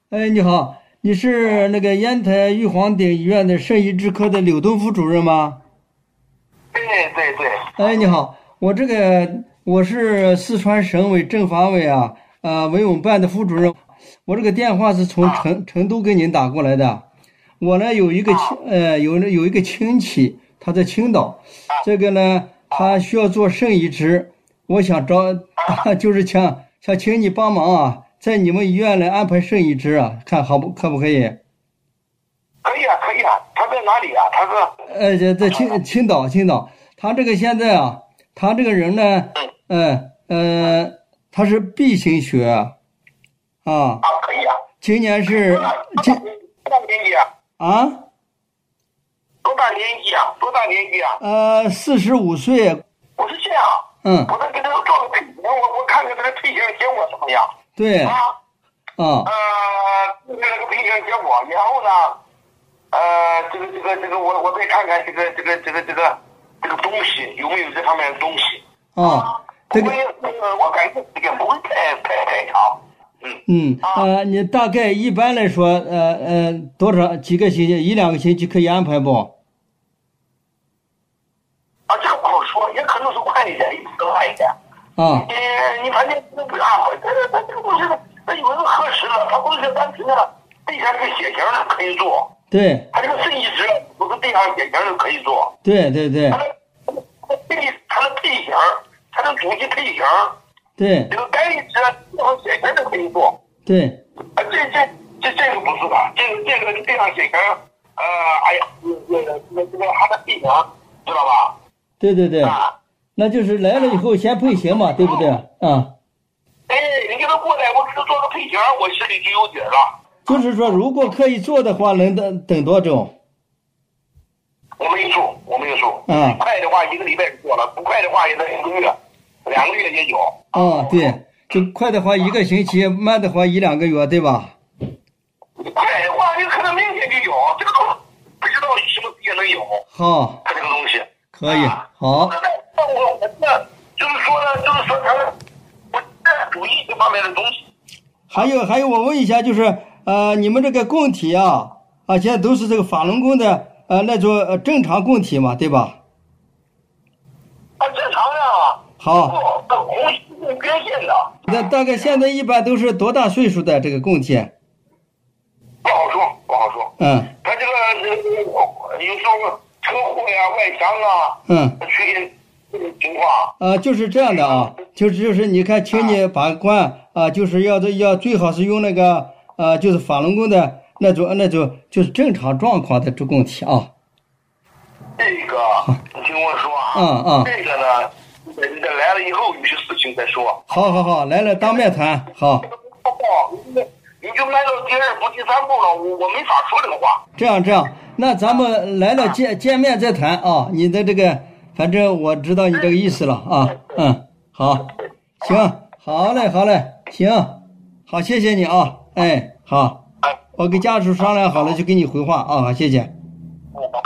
哎，你好，你是那个烟台玉皇顶医院的肾移植科的柳东副主任吗？ 对对对。 哎，你好，我是四川省委政法委文委办的副主任，我这个电话是从成都给您打过来的。我呢有一个有一个亲戚，他在青岛，这个呢他需要做肾移植，我想就是想请你帮忙在你们医院来安排肾移植看可不可以？ 可以啊，可以啊。他在哪里啊？他是在青岛，他这个现在他这个人呢，他是 B 型血可以啊。 今年是多大年纪啊？多大年纪啊？多大年纪啊 ？45岁。 我是这样。我再给他做个配型，我看看这个配型结果怎么样。 对。 这个配型结果，然后呢，这个我再看看这个东西有没有这方面的东西。 这个我感觉这个不会太长。 你大概一般来说，几个星期，一两个星期可以安排不？ 这个不好说，也可能是快一点，也可能慢一点。你反正这个东西，那有人核实了，他不是单纯的对上这个血型的可以做。 对。 他这个肾移植不是对上血型的可以做。 对。 他的配型，他的主机配型。 对。 这个肝移植对上血型的可以做。 对。 这个不是的，这个对上血型，这个还得配型，知道吧？ 对。那就是来了以后先配型嘛，对不对？ 你给他过来，我给他做个配型，我心里就有底了。 就是说，如果可以做的话，能等多久？ 我没数。快的话1个礼拜就做了，不快的话也得1个月、2个月也有。 对，就快的话1个星期，慢的话1、2个月，对吧？ 快的话有可能明天就有，这个都不知道什么时间能有。 好， 他这个东西可以。好。 那我就是说我注意这方面的东西。 还有，我问一下，就是你们这个供体现在都是这个法轮功的那种正常供体嘛，对吧？ 正常呀。 好。 红细变现的。 那大概现在一般都是多大岁数的这个供体？ 不好说。他这个有时候车祸呀、外伤出现情况。 就是这样的就是你看，请你把关就是要最好是用那个就是法轮功的那种就是正常状况的主供体这个你听我说这个呢，你等来了以后有些事情再说。 好，来了当面谈。好。 你就来到第2步、第3步了，我没法说这个话。 这样，那咱们来了见面再谈你的这个，反正我知道你这个意思了好，行，好嘞，行，好，谢谢你好，我跟家属商量好了就给你回话谢谢。